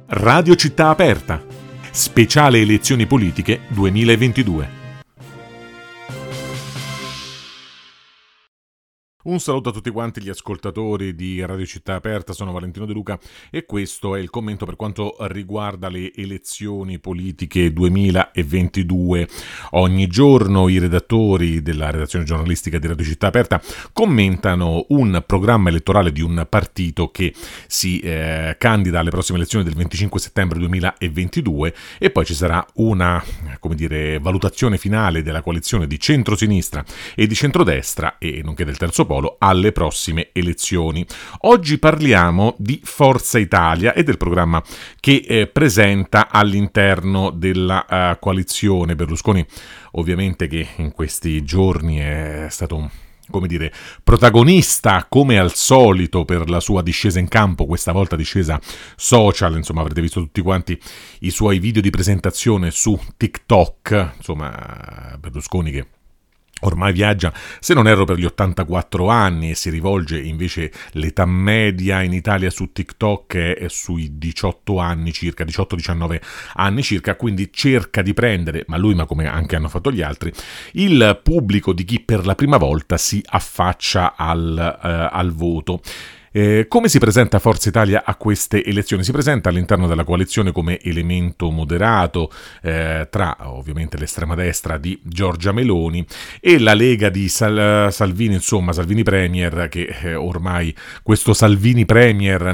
Radio Città Aperta, speciale elezioni politiche 2022. Un saluto a tutti quanti gli ascoltatori di Radio Città Aperta, sono Valentino De Luca e questo è il commento per quanto riguarda le elezioni politiche 2022. Ogni giorno i redattori della redazione giornalistica di Radio Città Aperta commentano un programma elettorale di un partito che si candida alle prossime elezioni del 25 settembre 2022 e poi ci sarà una, valutazione finale della coalizione di centrosinistra e di centrodestra e nonché del terzo polo alle prossime elezioni. Oggi parliamo di Forza Italia e del programma che presenta all'interno della coalizione Berlusconi, ovviamente che in questi giorni è stato protagonista come al solito per la sua discesa in campo, questa volta discesa social, insomma avrete visto tutti quanti i suoi video di presentazione su TikTok, insomma Berlusconi che ormai viaggia, se non erro, per gli 84 anni e si rivolge invece, l'età media in Italia su TikTok è sui 18 anni circa, 18-19 anni circa, quindi cerca di prendere, ma come anche hanno fatto gli altri, il pubblico di chi per la prima volta si affaccia al voto. Come si presenta Forza Italia a queste elezioni? Si presenta all'interno della coalizione come elemento moderato tra ovviamente l'estrema destra di Giorgia Meloni e la Lega di Salvini, insomma Salvini Premier, che ormai questo Salvini Premier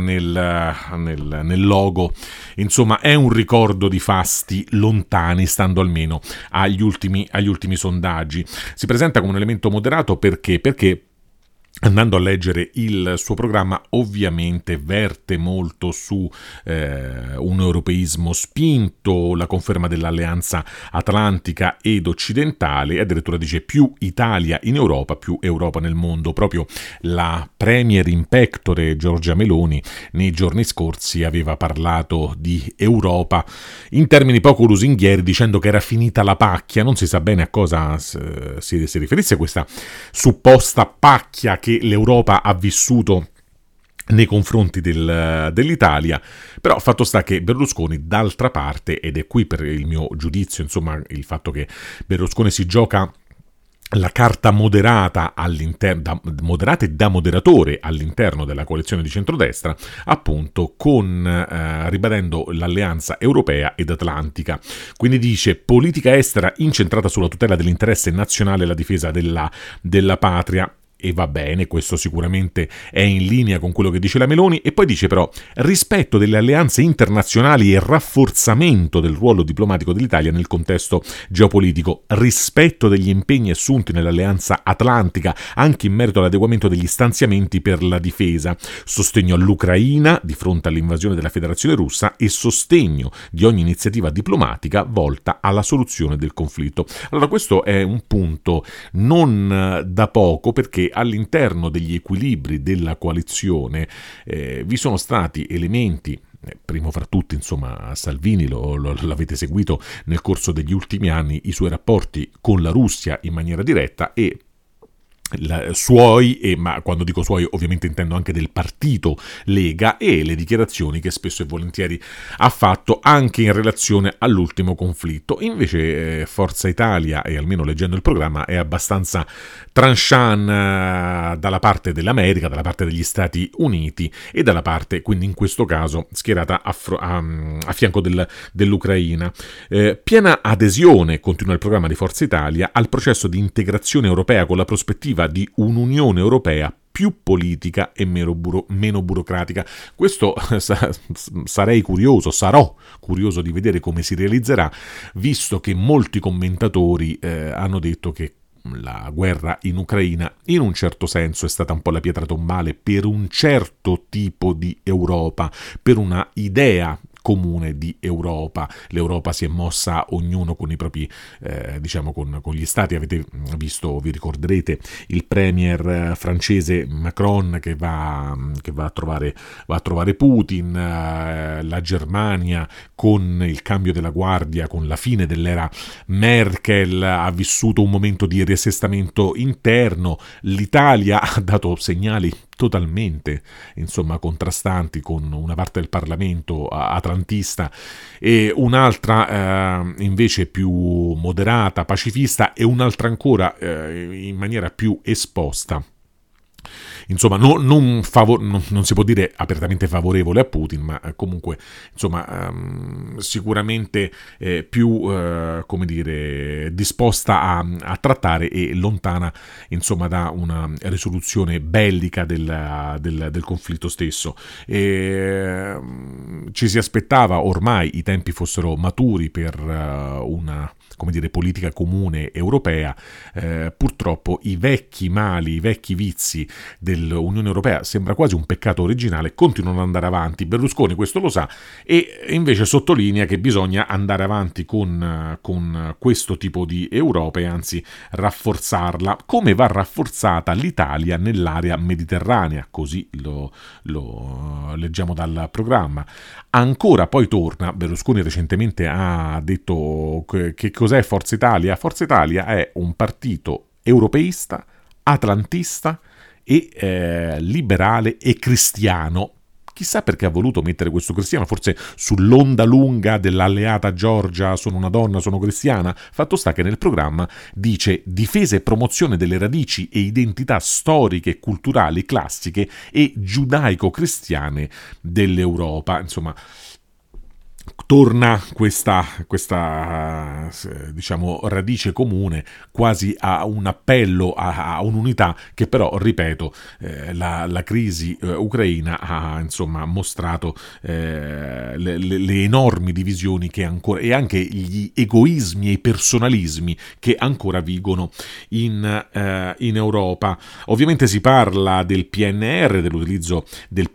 nel logo insomma è un ricordo di fasti lontani, stando almeno agli ultimi sondaggi. Si presenta come un elemento moderato perché andando a leggere il suo programma ovviamente verte molto su un europeismo spinto, la conferma dell'alleanza atlantica ed occidentale, e addirittura dice più Italia in Europa, più Europa nel mondo. Proprio la premier in pectore Giorgia Meloni nei giorni scorsi aveva parlato di Europa in termini poco lusinghieri, dicendo che era finita la pacchia. Non si sa bene a cosa si riferisse questa supposta pacchia che l'Europa ha vissuto nei confronti dell'Italia, però fatto sta che Berlusconi d'altra parte, ed è qui per il mio giudizio, insomma il fatto che Berlusconi si gioca la carta moderata moderata e da moderatore all'interno della coalizione di centrodestra, appunto ribadendo l'alleanza europea ed atlantica. Quindi dice politica estera incentrata sulla tutela dell'interesse nazionale e la difesa della patria. E va bene, questo sicuramente è in linea con quello che dice la Meloni, e poi dice però rispetto delle alleanze internazionali e rafforzamento del ruolo diplomatico dell'Italia nel contesto geopolitico, rispetto degli impegni assunti nell'alleanza atlantica anche in merito all'adeguamento degli stanziamenti per la difesa, sostegno all'Ucraina di fronte all'invasione della Federazione Russa e sostegno di ogni iniziativa diplomatica volta alla soluzione del conflitto. Allora questo è un punto non da poco, perché all'interno degli equilibri della coalizione vi sono stati elementi, primo fra tutti insomma Salvini, l'avete seguito nel corso degli ultimi anni, i suoi rapporti con la Russia in maniera diretta e ma quando dico suoi ovviamente intendo anche del partito Lega, e le dichiarazioni che spesso e volentieri ha fatto anche in relazione all'ultimo conflitto. Invece Forza Italia, e almeno leggendo il programma, è abbastanza tranchant dalla parte dell'America, dalla parte degli Stati Uniti e dalla parte, quindi in questo caso, schierata a fianco dell'Ucraina. Piena adesione, continua il programma di Forza Italia, al processo di integrazione europea con la prospettiva di un'Unione Europea più politica e meno burocratica. Questo sarò curioso di vedere come si realizzerà, visto che molti commentatori hanno detto che la guerra in Ucraina in un certo senso è stata un po' la pietra tombale per un certo tipo di Europa, per una idea comune di Europa. L'Europa si è mossa ognuno con i propri con gli stati. Avete visto, vi ricorderete, il premier francese Macron che va a trovare Putin, la Germania con il cambio della guardia, con la fine dell'era Merkel, ha vissuto un momento di riassestamento interno. L'Italia ha dato segnali totalmente, insomma, contrastanti, con una parte del Parlamento atlantista e un'altra invece più moderata, pacifista, e un'altra ancora in maniera più esposta. Insomma, non si può dire apertamente favorevole a Putin, ma comunque, insomma, sicuramente più, come dire, disposta a trattare e lontana, insomma, da una risoluzione bellica del conflitto stesso. Ci si aspettava ormai i tempi fossero maturi per una, come dire, politica comune europea. Purtroppo i vecchi mali, i vecchi vizi dell'Unione Europea, sembra quasi un peccato originale, continuano ad andare avanti. Berlusconi questo lo sa e invece sottolinea che bisogna andare avanti con questo tipo di Europa e anzi rafforzarla, come va rafforzata l'Italia nell'area mediterranea, così lo leggiamo dal programma. Ancora poi torna, Berlusconi recentemente ha detto che cos'è Forza Italia? Forza Italia è un partito europeista, atlantista e liberale e cristiano. Chissà perché ha voluto mettere questo cristiano, forse sull'onda lunga dell'alleata Giorgia, sono una donna, sono cristiana. Fatto sta che nel programma dice difesa e promozione delle radici e identità storiche e culturali classiche e giudaico-cristiane dell'Europa. Insomma, torna questa diciamo radice comune, quasi a un appello a un'unità che però, ripeto, la crisi ucraina ha insomma mostrato le enormi divisioni che ancora, e anche gli egoismi e i personalismi che ancora vigono in Europa. Ovviamente si parla del PNR, dell'utilizzo del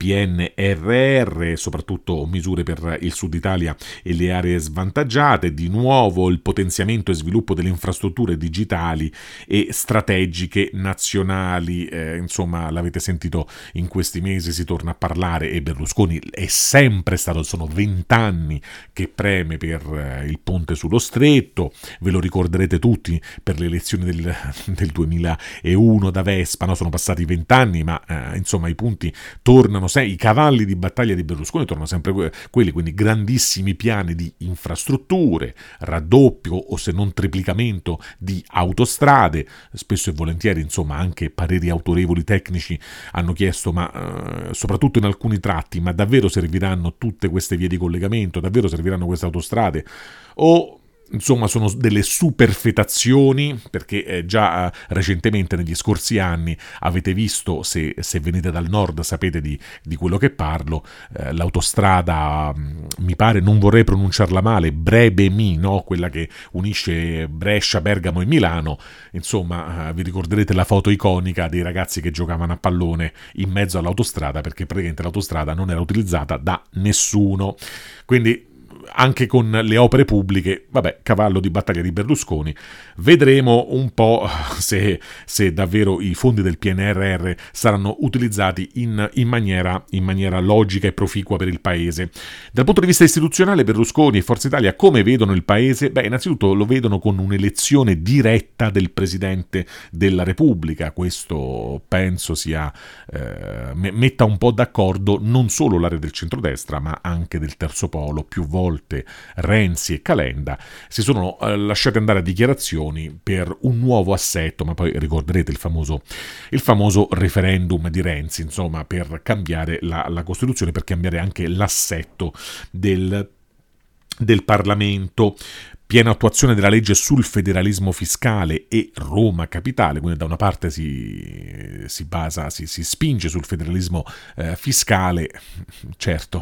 PNRR, soprattutto misure per il Sud Italia e le aree svantaggiate, di nuovo il potenziamento e sviluppo delle infrastrutture digitali e strategiche nazionali. Insomma, l'avete sentito, in questi mesi si torna a parlare e Berlusconi è sempre stato, sono 20 anni che preme per il ponte sullo stretto, ve lo ricorderete tutti per le elezioni del 2001 da Vespa, no? Sono passati 20 anni, ma insomma i punti tornano, i cavalli di battaglia di Berlusconi tornano sempre quelli, quindi grandissimi piani di infrastrutture, raddoppio o se non triplicamento di autostrade. Spesso e volentieri, insomma, anche pareri autorevoli tecnici hanno chiesto, ma soprattutto in alcuni tratti, ma davvero serviranno tutte queste vie di collegamento, davvero serviranno queste autostrade, o insomma sono delle superfetazioni, perché già recentemente negli scorsi anni avete visto, se venite dal nord sapete di quello che parlo, l'autostrada, mi pare, non vorrei pronunciarla male, Brebemi, no? Quella che unisce Brescia, Bergamo e Milano. Insomma, vi ricorderete la foto iconica dei ragazzi che giocavano a pallone in mezzo all'autostrada, perché praticamente l'autostrada non era utilizzata da nessuno. Quindi anche con le opere pubbliche, vabbè, cavallo di battaglia di Berlusconi. Vedremo un po' se davvero i fondi del PNRR saranno utilizzati in maniera logica e proficua per il paese. Dal punto di vista istituzionale, Berlusconi e Forza Italia come vedono il paese? Beh, innanzitutto lo vedono con un'elezione diretta del Presidente della Repubblica. Questo penso sia metta un po' d'accordo non solo l'area del centrodestra, ma anche del terzo polo. Più volte Renzi e Calenda si sono lasciati andare a dichiarazioni per un nuovo assetto, ma poi ricorderete il famoso referendum di Renzi, insomma, per cambiare la Costituzione, per cambiare anche l'assetto del Parlamento. Piena attuazione della legge sul federalismo fiscale e Roma Capitale, quindi da una parte si spinge sul federalismo fiscale, certo,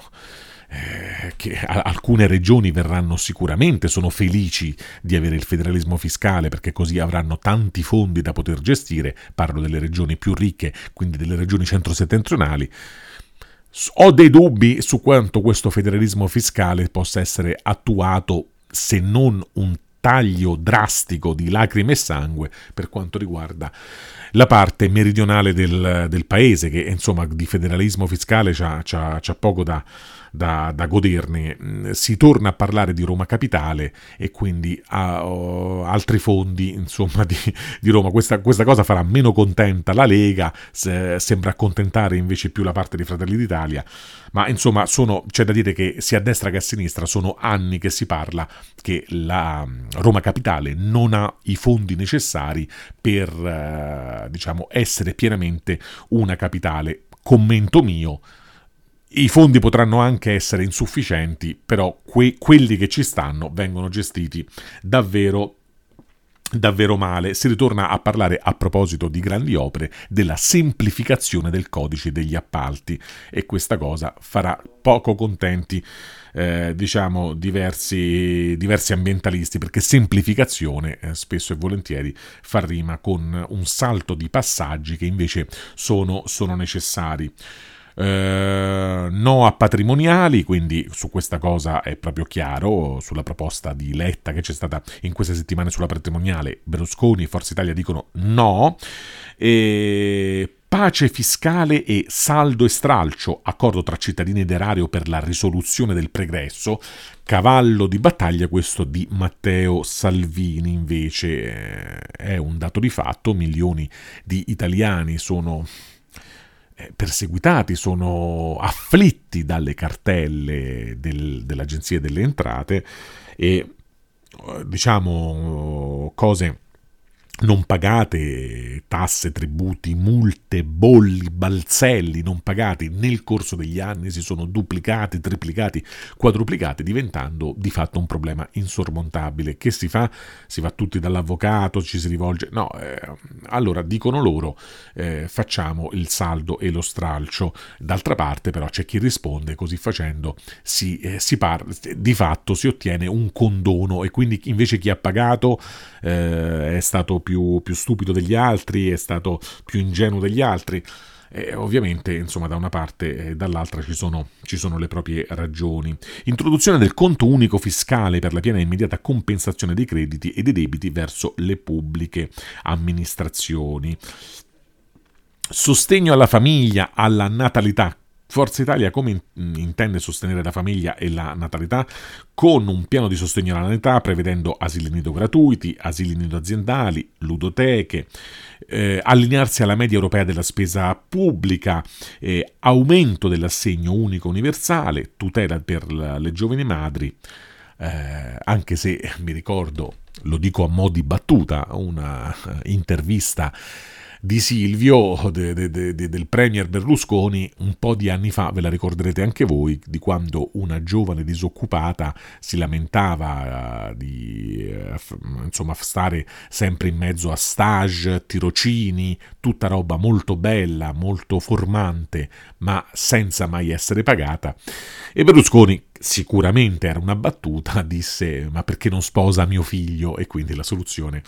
che alcune regioni verranno sicuramente, sono felici di avere il federalismo fiscale perché così avranno tanti fondi da poter gestire, parlo delle regioni più ricche, quindi delle regioni centro-settentrionali. Ho dei dubbi su quanto questo federalismo fiscale possa essere attuato se non un taglio drastico di lacrime e sangue per quanto riguarda la parte meridionale del paese, che insomma di federalismo fiscale c'ha poco da goderne. Si torna a parlare di Roma Capitale e quindi altri fondi insomma di Roma. Questa cosa farà meno contenta la Lega, sembra accontentare invece più la parte di Fratelli d'Italia, ma insomma c'è da dire che sia a destra che a sinistra sono anni che si parla che la Roma Capitale non ha i fondi necessari per diciamo essere pienamente una capitale. Commento mio: i fondi potranno anche essere insufficienti, però quelli che ci stanno vengono gestiti davvero male. Si ritorna a parlare, a proposito di grandi opere, della semplificazione del codice degli appalti, e questa cosa farà poco contenti diciamo diversi ambientalisti, perché semplificazione spesso e volentieri fa rima con un salto di passaggi che invece sono necessari. No a patrimoniali, quindi su questa cosa è proprio chiaro. Sulla proposta di Letta che c'è stata in queste settimane sulla patrimoniale, Berlusconi e Forza Italia dicono no. Pace fiscale e saldo e stralcio, accordo tra cittadini ed erario per la risoluzione del pregresso, cavallo di battaglia questo di Matteo Salvini. Invece è un dato di fatto: milioni di italiani sono perseguitati, sono afflitti dalle cartelle dell'Agenzia delle Entrate e diciamo cose non pagate, tasse, tributi, multe, bolli, balzelli non pagati nel corso degli anni si sono duplicati, triplicati, quadruplicati, diventando di fatto un problema insormontabile. Che si fa? Si va tutti dall'avvocato, ci si rivolge? No, allora dicono loro facciamo il saldo e lo stralcio. D'altra parte però c'è chi risponde: così facendo di fatto si ottiene un condono, e quindi invece chi ha pagato è stato più stupido degli altri, è stato più ingenuo degli altri. Ovviamente, insomma, da una parte e dall'altra ci sono le proprie ragioni. Introduzione del conto unico fiscale per la piena e immediata compensazione dei crediti e dei debiti verso le pubbliche amministrazioni. Sostegno alla famiglia, alla natalità. Forza Italia come intende sostenere la famiglia e la natalità? Con un piano di sostegno alla natalità prevedendo asili nido gratuiti, asili nido aziendali, ludoteche, allinearsi alla media europea della spesa pubblica, aumento dell'assegno unico universale, tutela per le giovani madri, anche se mi ricordo, lo dico a mo' di battuta, una intervista di Silvio, del premier Berlusconi, un po' di anni fa, ve la ricorderete anche voi, di quando una giovane disoccupata si lamentava di insomma stare sempre in mezzo a stage, tirocini, tutta roba molto bella, molto formante, ma senza mai essere pagata. E Berlusconi, sicuramente era una battuta, disse: ma perché non sposa mio figlio? E quindi la soluzione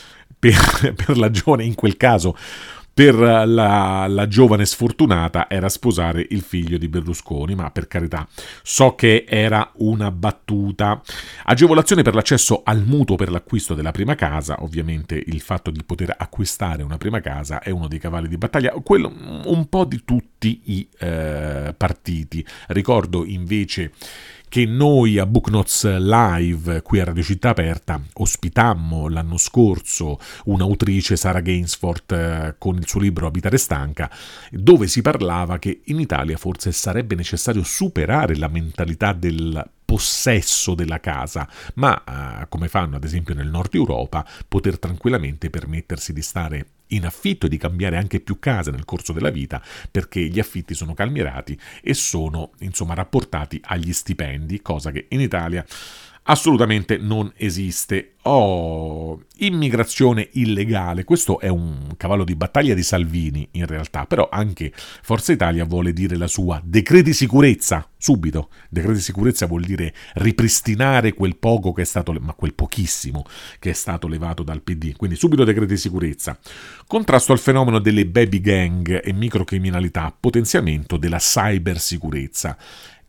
per la giovane, in quel caso per la giovane sfortunata, era sposare il figlio di Berlusconi. Ma per carità, so che era una battuta. Agevolazione per l'accesso al mutuo per l'acquisto della prima casa. Ovviamente il fatto di poter acquistare una prima casa è uno dei cavalli di battaglia, quello un po' di tutti i partiti. Ricordo invece che noi a Book Notes Live qui a Radio Città Aperta ospitammo l'anno scorso un'autrice, Sara Gainsford, con il suo libro Abitare stanca, dove si parlava che in Italia forse sarebbe necessario superare la mentalità del possesso della casa, ma come fanno ad esempio nel nord Europa, poter tranquillamente permettersi di stare in affitto e di cambiare anche più case nel corso della vita, perché gli affitti sono calmierati e sono insomma rapportati agli stipendi, cosa che in Italia assolutamente non esiste. Immigrazione illegale, questo è un cavallo di battaglia di Salvini in realtà, però anche Forza Italia vuole dire la sua. Decreti sicurezza, subito. Decreti sicurezza vuol dire ripristinare quel poco che è stato, ma quel pochissimo che è stato levato dal PD, quindi subito decreti sicurezza. Contrasto al fenomeno delle baby gang e microcriminalità, potenziamento della cybersicurezza.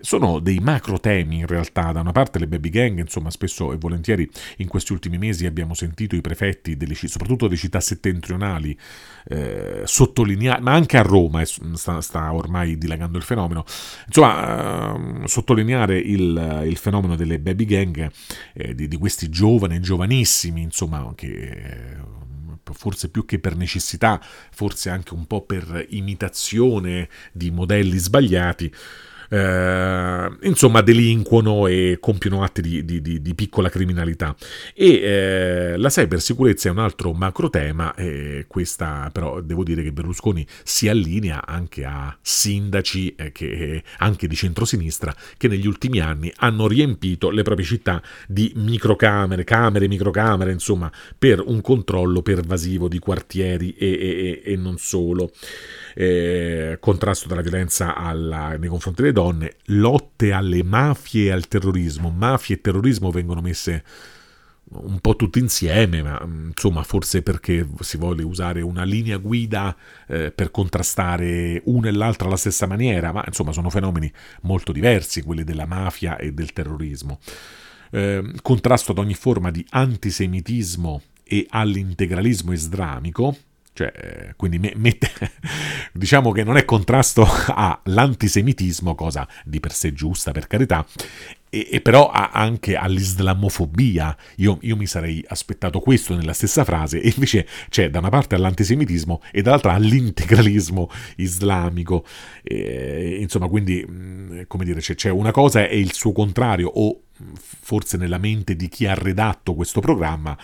sono dei macro temi in realtà. Da una parte le baby gang, insomma, spesso e volentieri in questi ultimi mesi abbiamo sentito i prefetti soprattutto delle città settentrionali sottolineare, ma anche a Roma sta ormai dilagando il fenomeno, insomma, sottolineare il fenomeno delle baby gang, di questi giovanissimi, insomma, che forse più che per necessità, forse anche un po' per imitazione di modelli sbagliati, insomma, delinquono e compiono atti di piccola criminalità. E la cybersicurezza è un altro macro tema, questa però devo dire che Berlusconi si allinea anche a sindaci che anche di centrosinistra, che negli ultimi anni hanno riempito le proprie città di microcamere, insomma, per un controllo pervasivo di quartieri e non solo. Contrasto della violenza nei confronti delle donne, lotte alle mafie e al terrorismo. Mafie e terrorismo vengono messe un po' tutti insieme, ma insomma forse perché si vuole usare una linea guida per contrastare una e l'altra alla stessa maniera, ma insomma sono fenomeni molto diversi quelli della mafia e del terrorismo. Contrasto ad ogni forma di antisemitismo e all'integralismo islamico, cioè, quindi diciamo che non è contrasto all'antisemitismo, cosa di per sé giusta, per carità, e però anche all'islamofobia. Io mi sarei aspettato questo nella stessa frase, e invece c'è da una parte all'antisemitismo e dall'altra all'integralismo islamico. Insomma, quindi, come dire, c'è una cosa e il suo contrario, o forse nella mente di chi ha redatto questo programma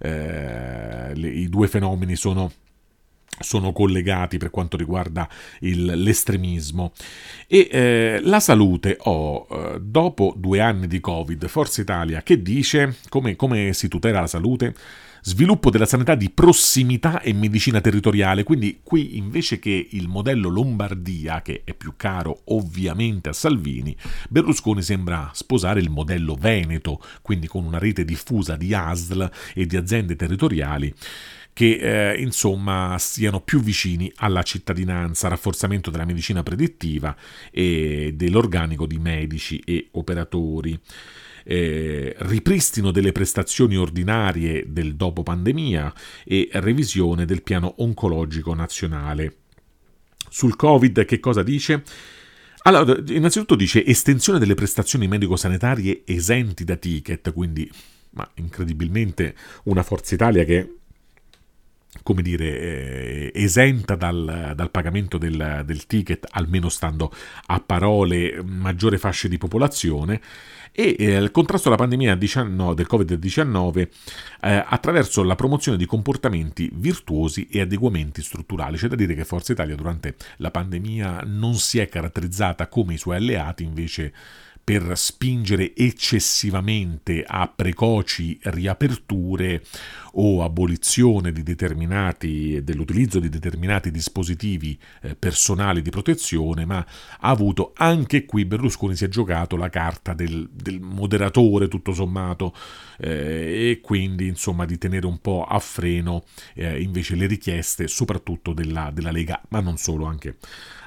i due fenomeni sono collegati per quanto riguarda l'estremismo. E la salute, dopo 2 anni di Covid, Forza Italia che dice come si tutela la salute? Sviluppo della sanità di prossimità e medicina territoriale. Quindi qui, invece che il modello Lombardia, che è più caro ovviamente a Salvini, Berlusconi sembra sposare il modello Veneto, quindi con una rete diffusa di ASL e di aziende territoriali che insomma siano più vicini alla cittadinanza, rafforzamento della medicina predittiva e dell'organico di medici e operatori. Ripristino delle prestazioni ordinarie del dopo pandemia e revisione del piano oncologico nazionale. Sul Covid che cosa dice? Allora, innanzitutto dice estensione delle prestazioni medico-sanitarie esenti da ticket, quindi, ma incredibilmente, una Forza Italia che, come dire, esenta dal pagamento del ticket, almeno stando a parole, maggiore fasce di popolazione, e il contrasto alla pandemia del Covid-19 attraverso la promozione di comportamenti virtuosi e adeguamenti strutturali. C'è da dire che Forza Italia durante la pandemia non si è caratterizzata come i suoi alleati invece per spingere eccessivamente a precoci riaperture o abolizione dell'utilizzo di determinati dispositivi personali di protezione, ma ha avuto anche qui, Berlusconi si è giocato la carta del moderatore tutto sommato, e quindi insomma di tenere un po' a freno invece le richieste soprattutto della Lega, ma non solo, anche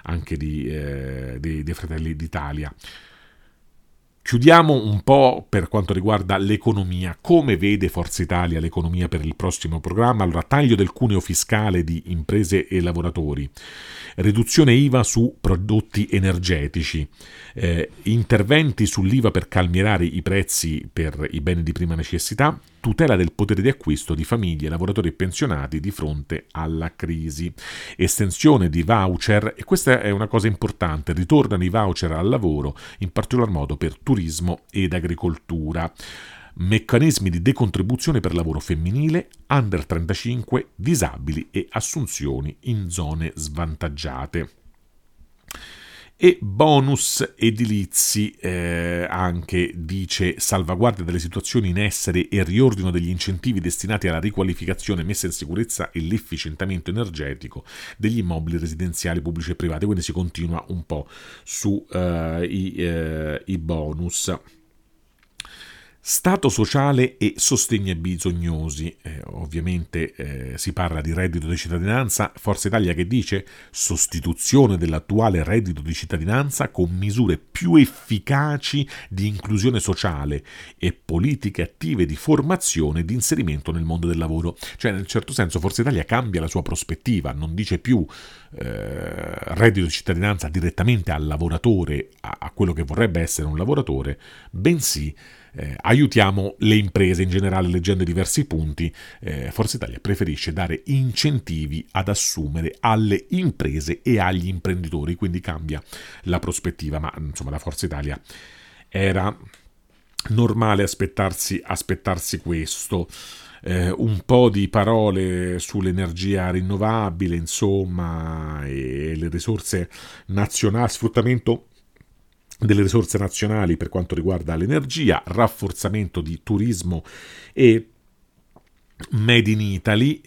dei Fratelli d'Italia. Chiudiamo un po' per quanto riguarda l'economia. Come vede Forza Italia l'economia per il prossimo programma? Allora, taglio del cuneo fiscale di imprese e lavoratori, riduzione IVA su prodotti energetici, interventi sull'IVA per calmierare i prezzi per i beni di prima necessità, tutela del potere di acquisto di famiglie, lavoratori e pensionati di fronte alla crisi, estensione di voucher, e questa è una cosa importante, ritornano i voucher al lavoro, in particolar modo per turismo ed agricoltura, meccanismi di decontribuzione per lavoro femminile, under 35, disabili e assunzioni in zone svantaggiate. E bonus edilizi, anche dice salvaguardia delle situazioni in essere e riordino degli incentivi destinati alla riqualificazione, messa in sicurezza e l'efficientamento energetico degli immobili residenziali pubblici e privati. Quindi si continua un po' su i bonus. Stato sociale e sostegno ai bisognosi. Ovviamente si parla di reddito di cittadinanza. Forza Italia che dice sostituzione dell'attuale reddito di cittadinanza con misure più efficaci di inclusione sociale e politiche attive di formazione e di inserimento nel mondo del lavoro. Cioè, nel certo senso, Forza Italia cambia la sua prospettiva, non dice più reddito di cittadinanza direttamente al lavoratore, a quello che vorrebbe essere un lavoratore, bensì aiutiamo le imprese. In generale, leggendo diversi punti, Forza Italia preferisce dare incentivi ad assumere alle imprese e agli imprenditori, quindi cambia la prospettiva, ma insomma da Forza Italia era normale aspettarsi questo. Un po' di parole sull'energia rinnovabile, insomma, e le risorse nazionali, sfruttamento delle risorse nazionali per quanto riguarda l'energia, rafforzamento di turismo e Made in Italy,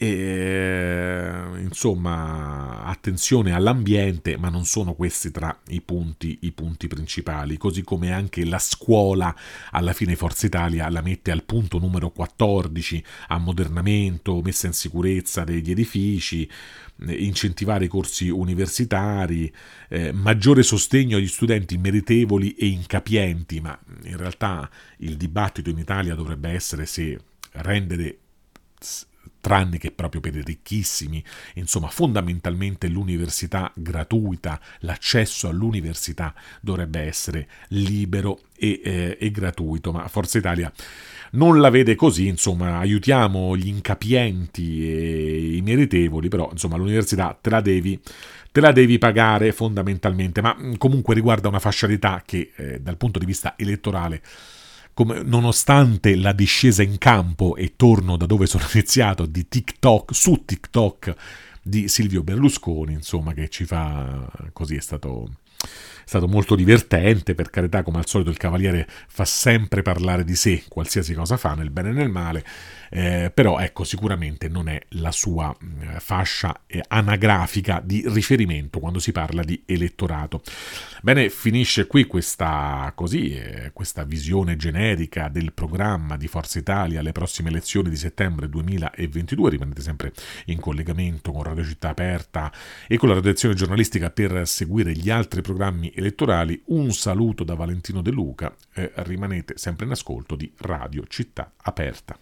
insomma attenzione all'ambiente, ma non sono questi tra i punti principali, così come anche la scuola. Alla fine Forza Italia la mette al punto numero 14, ammodernamento, messa in sicurezza degli edifici, incentivare i corsi universitari, maggiore sostegno agli studenti meritevoli e incapienti, ma in realtà il dibattito in Italia dovrebbe essere se rendere, tranne che proprio per i ricchissimi, insomma fondamentalmente l'università gratuita, l'accesso all'università dovrebbe essere libero e gratuito, ma Forza Italia non la vede così. Insomma, aiutiamo gli incapienti e i meritevoli, però insomma l'università te la devi pagare fondamentalmente, ma comunque riguarda una fascia d'età che dal punto di vista elettorale, nonostante la discesa in campo, e torno da dove sono iniziato, di TikTok, su TikTok di Silvio Berlusconi, insomma, che ci fa così, è stato molto divertente, per carità. Come al solito il Cavaliere fa sempre parlare di sé, qualsiasi cosa fa, nel bene e nel male, però ecco, sicuramente non è la sua fascia anagrafica di riferimento quando si parla di elettorato. Bene, finisce qui questa visione generica del programma di Forza Italia alle prossime elezioni di settembre 2022. Rimanete sempre in collegamento con Radio Città Aperta e con la redazione giornalistica per seguire gli altri programmi elettorali. Un saluto da Valentino De Luca, rimanete sempre in ascolto di Radio Città Aperta.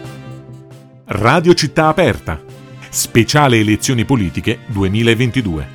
Radio Città Aperta, speciale elezioni politiche 2022.